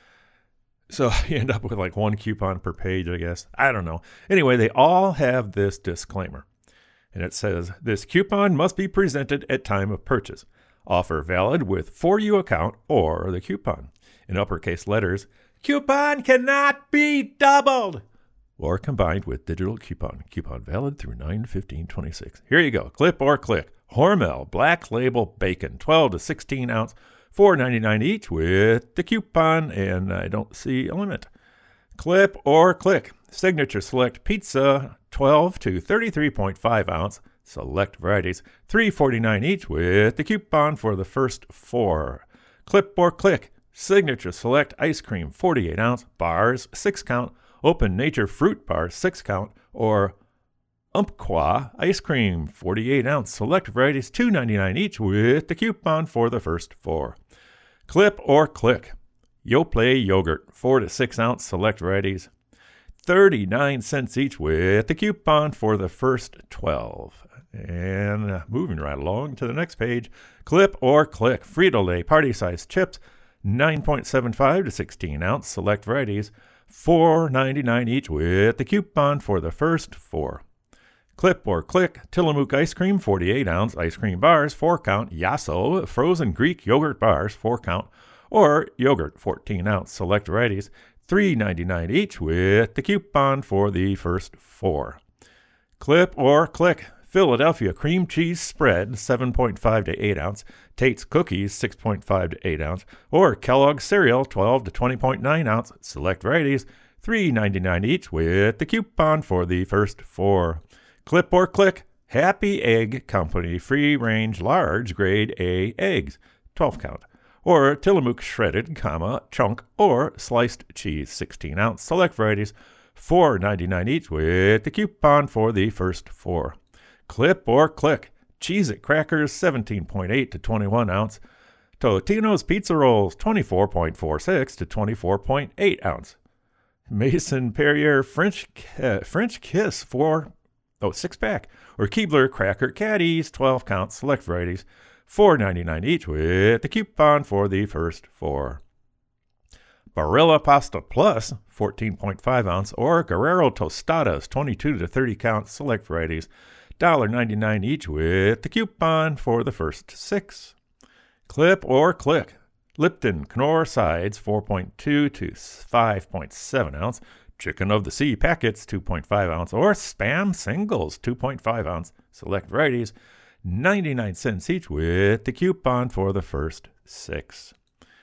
So you end up with like one coupon per page, I guess. I don't know. Anyway, they all have this disclaimer. And it says, this coupon must be presented at time of purchase. Offer valid with For You account or the coupon. In uppercase letters, coupon cannot be doubled or combined with digital coupon. Coupon valid through nine fifteen twenty-six. Here you go. Clip or click. Hormel Black Label Bacon, twelve to sixteen ounce, four ninety-nine each with the coupon, and I don't see a limit. Clip or click. Signature Select Pizza, twelve to thirty-three point five ounce, select varieties, three forty-nine each with the coupon for the first four. Clip or click. Signature Select Ice Cream, forty-eight ounce, bars, six count, Open Nature Fruit Bar, six count, or Umpqua Ice Cream, forty-eight ounce, select varieties, two ninety-nine each with the coupon for the first four. Clip or click. Yoplait Yogurt, four to six ounce, select varieties, thirty-nine cents each with the coupon for the first twelve. And uh, moving right along to the next page, clip or click. Frito-Lay Party Size Chips, nine point seven five to sixteen ounce, select varieties, four ninety-nine each with the coupon for the first four. Clip or click. Tillamook Ice Cream, forty-eight ounce, ice cream bars, four count, Yasso Frozen Greek Yogurt Bars, four count, or yogurt, fourteen ounce, select varieties, three ninety-nine each with the coupon for the first four. Clip or click. Philadelphia Cream Cheese Spread, seven point five to eight ounce, Tate's Cookies, six point five to eight ounce, or Kellogg's Cereal, twelve to twenty point nine ounce, select varieties, three ninety-nine each with the coupon for the first four. Clip or click. Happy Egg Company Free Range Large Grade A Eggs, twelve count, or Tillamook Shredded, comma, chunk, or sliced cheese, sixteen ounce, select varieties, four ninety-nine each with the coupon for the first four. Clip or click. Cheez-It Crackers, seventeen point eight to twenty-one ounce, Totino's Pizza Rolls, twenty-four point four six to twenty-four point eight ounce, Mason Perrier French uh, French Kiss, four oh six pack, or Keebler Cracker Caddies, twelve count, select varieties, four ninety-nine each with the coupon for the first four. Barilla Pasta Plus, fourteen point five ounce, or Guerrero Tostadas, twenty-two to thirty count, select varieties, one ninety-nine each with the coupon for the first six. Clip or click. Lipton Knorr Sides, four point two to five point seven ounce, Chicken of the Sea Packets, two point five ounce, or Spam Singles, two point five ounce, select varieties, ninety-nine cents each with the coupon for the first six.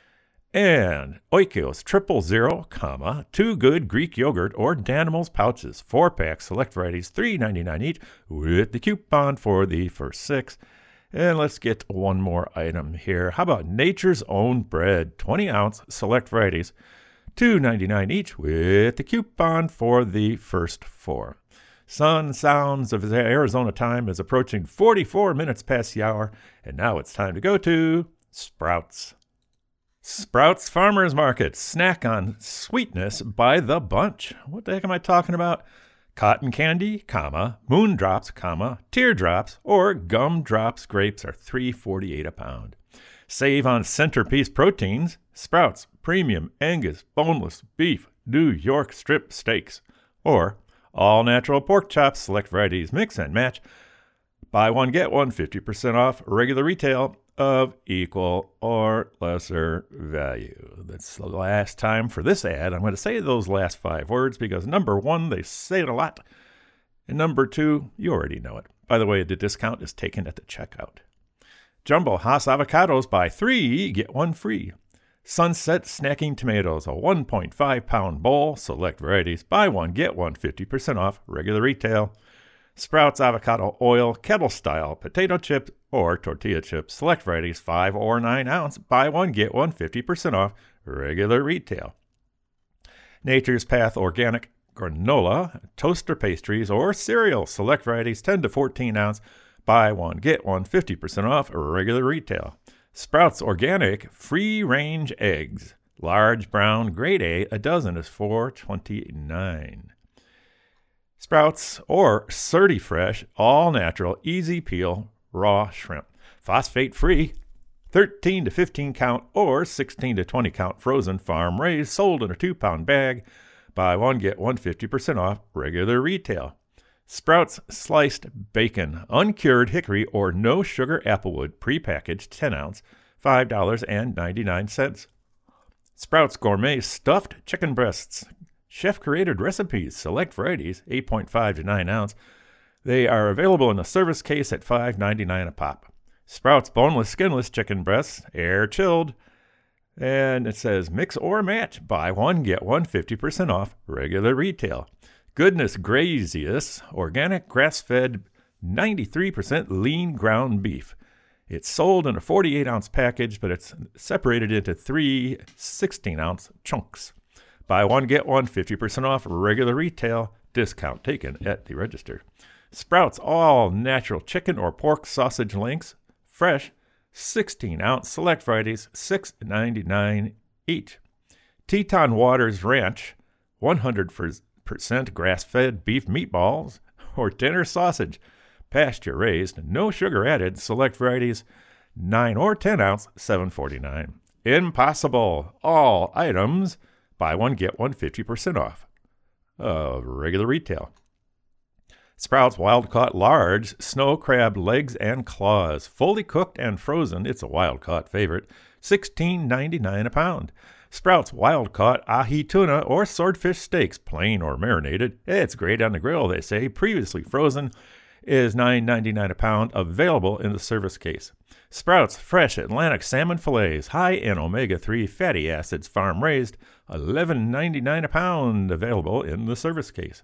And Oikos Triple Zero, comma, Two Good Greek Yogurt or Danimals Pouches, four pack, select varieties, three ninety-nine each with the coupon for the first six. And let's get one more item here. How about Nature's Own Bread, twenty ounce, select varieties, two ninety-nine each with the coupon for the first four. Sun Sounds of Arizona time is approaching forty-four minutes past the hour, and now it's time to go to Sprouts. Sprouts Farmers Market, snack on sweetness by the bunch. What the heck am I talking about? Cotton candy, comma, moondrops, comma, teardrops, or gumdrops grapes are three forty-eight a pound. Save on centerpiece proteins, Sprouts Premium Angus Boneless Beef New York Strip Steaks, or all natural pork chops, select varieties, mix and match. Buy one, get one, fifty percent off regular retail of equal or lesser value. That's the last time for this ad. I'm going to say those last five words because number one, they say it a lot. And number two, you already know it. By the way, the discount is taken at the checkout. Jumbo Hass avocados, buy three, get one free. Sunset snacking tomatoes, a one point five pound bowl, select varieties, buy one, get one, fifty percent off, regular retail. Sprouts avocado oil, kettle style, potato chips or tortilla chips, select varieties, five or nine ounce, buy one, get one, fifty percent off, regular retail. Nature's Path organic granola, toaster pastries or cereal, select varieties, ten to fourteen ounce, buy one, get one, fifty percent off, regular retail. Sprouts organic free-range eggs, large brown, grade A, a dozen is four twenty-nine. Sprouts or Surdy Fresh, all natural, easy peel, raw shrimp, phosphate free, thirteen to fifteen count or sixteen to twenty count frozen, farm raised, sold in a two pound bag. Buy one, get one, fifty percent off, regular retail. Sprouts sliced bacon, uncured hickory or no sugar applewood, prepackaged ten ounce, five dollars and ninety-nine cents. Sprouts gourmet stuffed chicken breasts, chef-created recipes, select varieties, eight point five to nine ounce. They are available in a service case at five ninety-nine a pop. Sprouts boneless, skinless chicken breasts, air chilled. And it says mix or match. Buy one, get one, fifty percent off, regular retail. Goodness Grazious, organic grass-fed ninety-three percent lean ground beef. It's sold in a forty-eight ounce package, but it's separated into three sixteen ounce chunks. Buy one, get one, fifty percent off, regular retail, discount taken at the register. Sprouts all natural chicken or pork sausage links, fresh, sixteen ounce, select varieties, six ninety-nine each. Teton Waters Ranch, one hundred percent grass-fed beef meatballs or dinner sausage, pasture-raised, no sugar added, select varieties, nine or ten ounce, seven forty-nine. Impossible, all items, buy one, get one, fifty percent off, uh, regular retail. Sprouts wild-caught large snow crab legs and claws, fully cooked and frozen. It's a wild-caught favorite, sixteen ninety-nine a pound. Sprouts wild-caught ahi tuna or swordfish steaks, plain or marinated. It's great on the grill, they say. Previously frozen is nine ninety-nine a pound, available in the service case. Sprouts fresh Atlantic salmon fillets, high in omega three fatty acids, farm-raised, eleven ninety-nine a pound, available in the service case.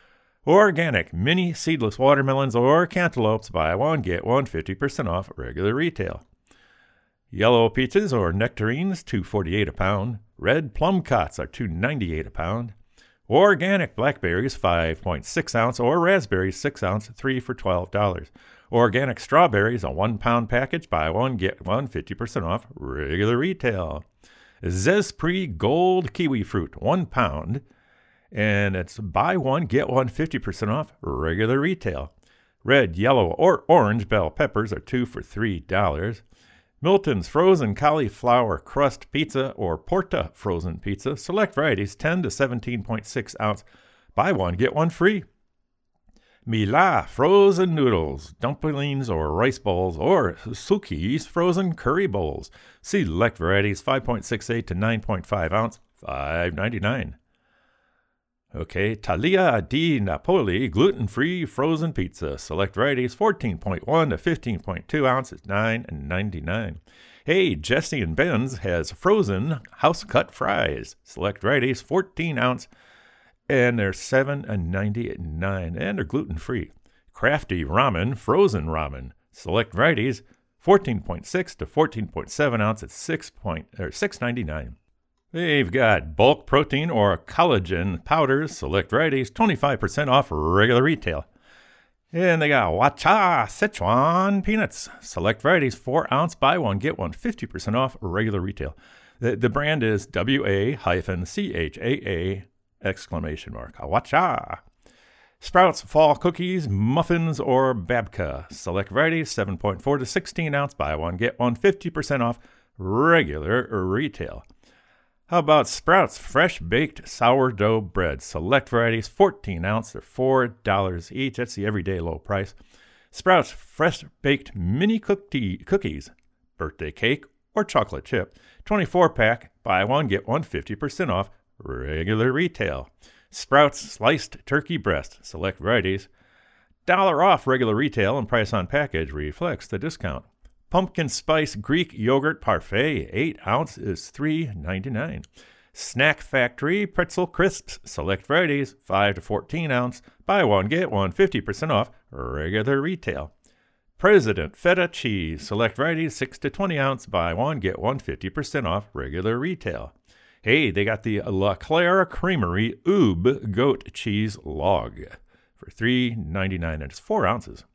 Organic mini seedless watermelons or cantaloupes, buy one, get one, fifty percent off, regular retail. Yellow peaches or nectarines, two forty-eight a pound. Red plum cots are two ninety-eight a pound. Organic blackberries, five point six ounce, or raspberries, six ounce, three for twelve dollars. Organic strawberries, a one pound package, buy one, get one, fifty percent off, regular retail. Zespri Gold kiwi fruit, one pound, and it's buy one, get one, fifty percent off, regular retail. Red, yellow, or orange bell peppers are two for three dollars. Milton's frozen cauliflower crust pizza or Porta frozen pizza, select varieties, ten to seventeen point six ounce, buy one, get one free. Mila frozen noodles, dumplings or rice bowls, or Suki's frozen curry bowls, select varieties, five point six eight to nine point five ounce, five ninety-nine. Okay, Talia di Napoli gluten-free frozen pizza. Select varieties fourteen point one to fifteen point two ounces, nine ninety-nine. Hey, Jesse and Ben's has frozen house-cut fries. Select varieties fourteen ounce, and they're seven ninety-nine, and they're gluten-free. Crafty ramen, frozen ramen. Select varieties fourteen point six to fourteen point seven ounce at six point or six ninety-nine. They've got bulk protein or collagen powders, select varieties, twenty-five percent off regular retail. And they got Wacha Sichuan peanuts, select varieties, four ounce, buy one, get one, fifty percent off regular retail. The, the brand is W A C H A A exclamation mark, Wacha. Sprouts fall cookies, muffins, or babka, select varieties, seven point four to sixteen ounce, buy one, get one, fifty percent off regular retail. How about Sprouts fresh baked sourdough bread? Select varieties, fourteen ounce, they're four dollars each. That's the everyday low price. Sprouts fresh baked mini cookie, cookies, birthday cake, or chocolate chip. twenty-four pack, buy one, get one, fifty percent off, regular retail. Sprouts sliced turkey breast, select varieties. Dollar off regular retail and price on package reflects the discount. Pumpkin Spice Greek Yogurt Parfait, eight ounce is three ninety-nine. Snack Factory Pretzel Crisps, select varieties, five to fourteen ounce. Buy one, get one, fifty percent off, regular retail. President Feta Cheese, select varieties, six to twenty ounce. Buy one, get one, fifty percent off, regular retail. Hey, they got the La Clara Creamery Oob Goat Cheese Log for three ninety-nine, and it's four ounces.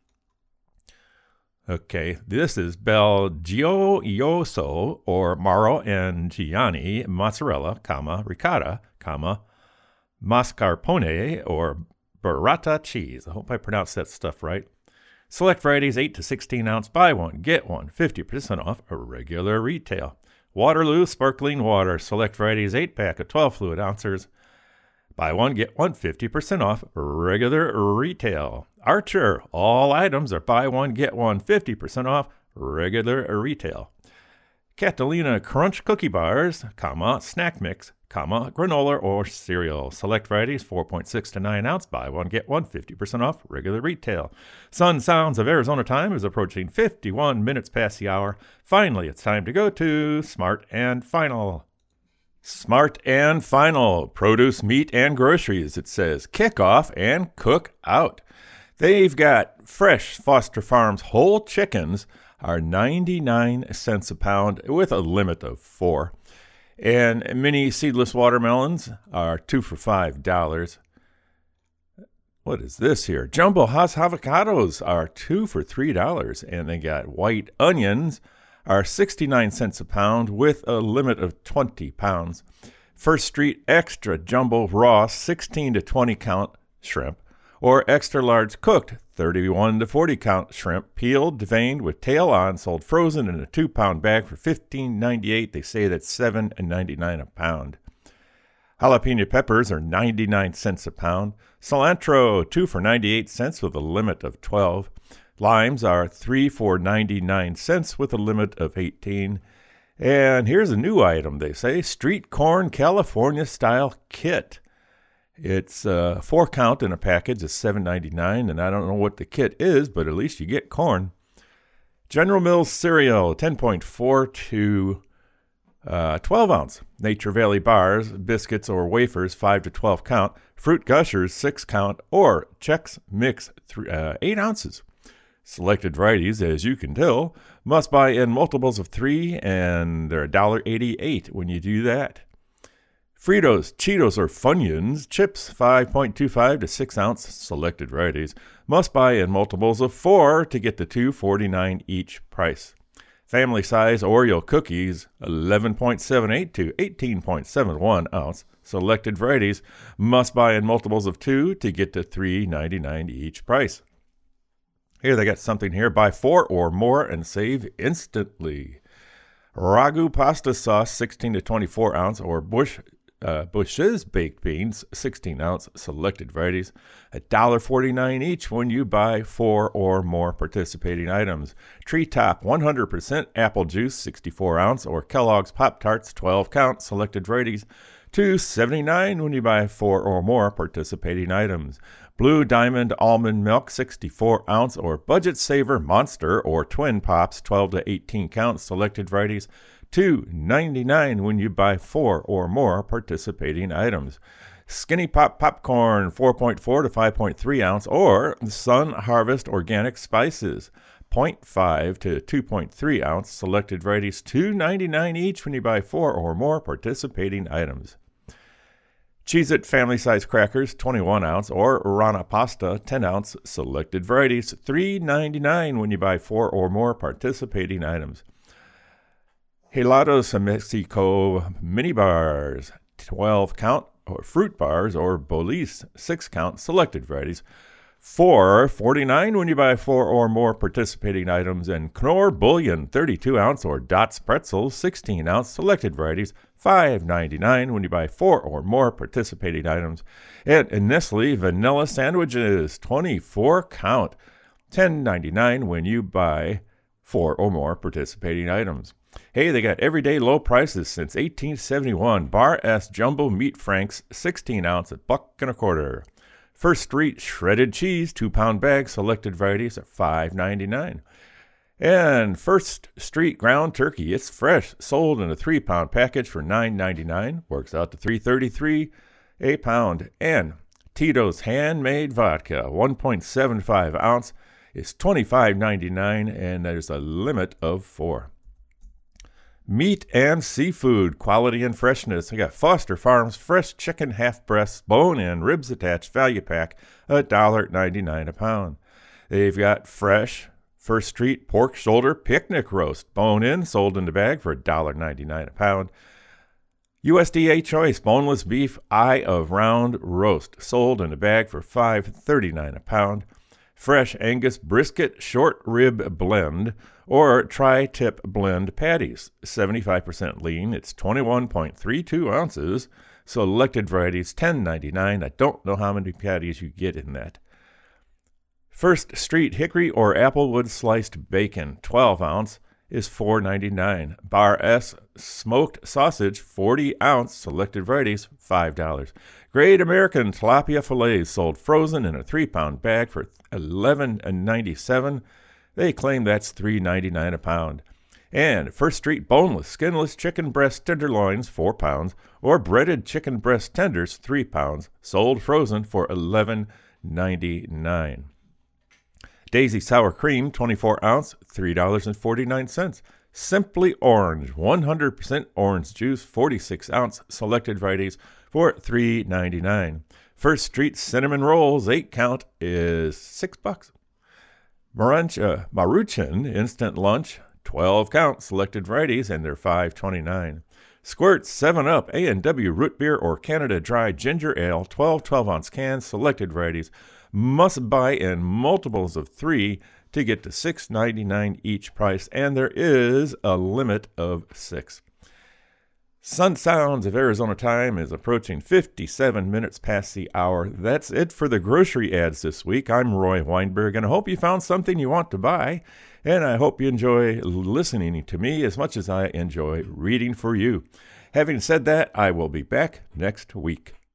Okay, this is Belgioioso or Maro and Gianni mozzarella, comma, ricotta, comma, mascarpone or burrata cheese. I hope I pronounced that stuff right. Select varieties, eight to sixteen ounce. Buy one, get one, fifty percent off, a regular retail. Waterloo Sparkling Water, select varieties, eight pack of twelve fluid ounces. Buy one, get one, fifty percent off, regular retail. Archer, all items are buy one, get one, fifty percent off, regular retail. Catalina Crunch Cookie Bars, comma, snack mix, comma, granola or cereal. Select varieties, four point six to nine ounce. Buy one, get one, fifty percent off, regular retail. Sun Sounds of Arizona time is approaching fifty-one minutes past the hour. Finally, it's time to go to Smart and Final. Smart and Final, produce, meat, and groceries. It says kick off and cook out. They've got fresh Foster Farms whole chickens are ninety-nine cents a pound with a limit of four. And mini seedless watermelons are two for five dollars. What is this here? Jumbo Hass avocados are two for three dollars. And they got white onions are sixty-nine cents a pound with a limit of twenty pounds. First Street Extra Jumbo Raw sixteen to twenty count shrimp or extra large cooked thirty-one to forty count shrimp, peeled, veined with tail on, sold frozen in a two pound bag for fifteen ninety-eight. They say that's seven ninety-nine a pound. Jalapeno peppers are ninety-nine cents a pound. Cilantro two for ninety-eight cents with a limit of twelve. Limes are three for ninety-nine cents with a limit of eighteen. And here's a new item, they say, Street Corn California Style Kit. It's uh, four count in a package of seven ninety-nine, and I don't know what the kit is, but at least you get corn. General Mills cereal, ten point four to uh, twelve ounce. Nature Valley bars, biscuits or wafers, five to twelve count. Fruit Gushers, six count, or Chex Mix, three, uh, eight ounces. Selected varieties, as you can tell, must buy in multiples of three, and they're one dollar eighty-eight when you do that. Fritos, Cheetos, or Funyuns, chips, five point two five to six ounce, selected varieties, must buy in multiples of four to get the two forty-nine each price. Family size Oreo cookies, eleven point seven eight to eighteen point seven one ounce, selected varieties, must buy in multiples of two to get to three ninety-nine each price. Here, they got something here. Buy four or more and save instantly. Ragu pasta sauce, sixteen to twenty-four ounce, or Bush uh, Bush's baked beans, sixteen ounce, selected varieties, one dollar forty-nine each when you buy four or more participating items. Treetop one hundred percent apple juice, sixty-four ounce, or Kellogg's Pop-Tarts, twelve count, selected varieties, two seventy-nine when you buy four or more participating items. Blue Diamond almond milk, sixty-four ounce, or Budget Saver Monster or Twin Pops, twelve to eighteen count, selected varieties, two ninety-nine when you buy four or more participating items. Skinny Pop popcorn, four point four to five point three ounce, or Sun Harvest organic spices, zero point five to two point three ounce, selected varieties, two ninety-nine each when you buy four or more participating items. Cheez-It Family Size Crackers, twenty-one ounce, or Rana Pasta, ten ounce, selected varieties, three ninety-nine when you buy four or more participating items. Helados Mexico Mini Bars, twelve count, or Fruit Bars, or Bolis, six count, selected varieties, four forty-nine when you buy four or more participating items. And Knorr Bullion, thirty-two ounce, or Dots Pretzels, sixteen ounce, selected varieties, five ninety-nine when you buy four or more participating items. And Nestle Vanilla Sandwiches, twenty-four count, ten ninety-nine when you buy four or more participating items. Hey, they got everyday low prices since eighteen seventy-one. Bar S Jumbo Meat Franks, sixteen ounce at buck and a quarter. First Street Shredded Cheese, two pound bag, selected varieties at five ninety-nine. And First Street ground turkey, it's fresh, sold in a three-pound package for nine ninety-nine, works out to three thirty-three a pound. And Tito's handmade vodka, one point seven five ounce, is twenty-five ninety-nine, and there's a limit of four. Meat and seafood, quality and freshness. I got Foster Farms fresh chicken half breasts, bone in, ribs attached, value pack, one dollar ninety-nine a pound. They've got fresh First Street pork shoulder picnic roast, bone in, sold in the bag for one dollar ninety-nine a pound. U S D A Choice boneless beef eye of round roast, sold in a bag for five thirty-nine a pound. Fresh Angus brisket short rib blend or tri-tip blend patties, seventy-five percent lean. It's twenty-one point three two ounces. Selected varieties, ten ninety-nine. I don't know how many patties you get in that. First Street hickory or applewood sliced bacon, twelve ounce, is four ninety-nine. Bar S smoked sausage, forty ounce, selected varieties, five dollars. Great American tilapia fillets, sold frozen in a three-pound bag for eleven ninety-seven. They claim that's three ninety-nine a pound. And First Street boneless, skinless chicken breast tenderloins, four pounds, or breaded chicken breast tenders, three pounds, sold frozen for eleven ninety-nine. Daisy sour cream, twenty-four ounce, three dollars and forty-nine cents. Simply Orange, one hundred percent orange juice, forty-six ounce, selected varieties for three ninety-nine. First Street cinnamon rolls, eight count, is six bucks. Marunch, uh, Maruchan instant lunch, twelve count, selected varieties, and they're five twenty-nine. Squirt seven up A and W root beer or Canada Dry ginger ale, twelve twelve-ounce cans, selected varieties. Must buy in multiples of three to get to six ninety-nine each price, and there is a limit of six. Sun Sounds of Arizona time is approaching fifty-seven minutes past the hour. That's it for the grocery ads this week. I'm Roy Weinberg, and I hope you found something you want to buy, and I hope you enjoy listening to me as much as I enjoy reading for you. Having said that, I will be back next week.